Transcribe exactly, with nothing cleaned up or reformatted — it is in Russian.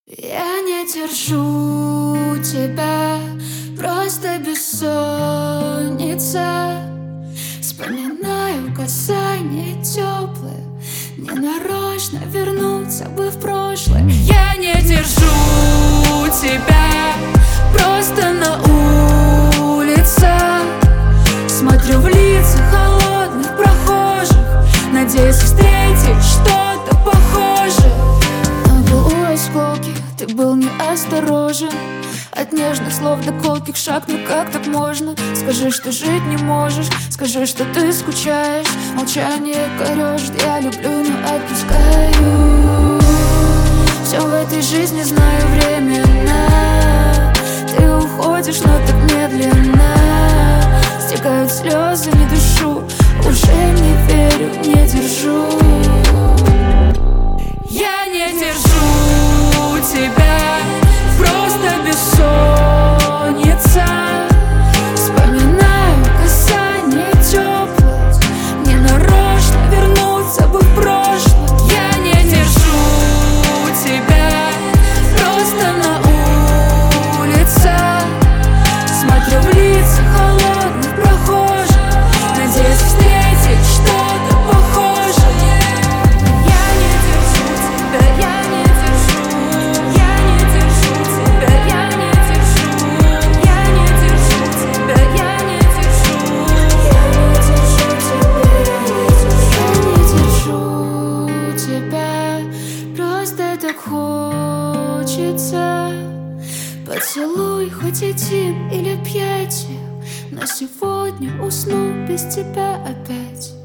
Я не держу тебя, просто бессонница. Вспоминаю касание теплое, ненарочно вернуться бы в прошлое. Я не держу тебя, просто на улице. Смотрю в лица холодных прохожих, надеюсь встретить что-то похожее. Но был у осколки, ты был неосторожен. От нежных слов до колких шаг, ну как так можно? Скажи, что жить не можешь, скажи, что ты скучаешь. Молчание корежит, я люблю, но отпускаю. Все в этой жизни знаю временно. Ты уходишь, но так медленно. Стекают слезы, не дышу, уже не верю, не держу. Я не держу тебя, просто бессонница. Вспоминаю касание теплое, ненарочно вернуться бы в прошлое. Я не держу тебя, просто на улице. Смотрю в лица холодных прохожих, надеюсь встретить что-то похожее. Я не держу тебя, я не держу. Я не держу тебя, я не держу. Я не держу тебя, я не держу. Я не держу тебя, я не держу. Я не держу тебя, просто так хочется. Поцелуй хоть один или объятия, но сегодня усну без тебя опять.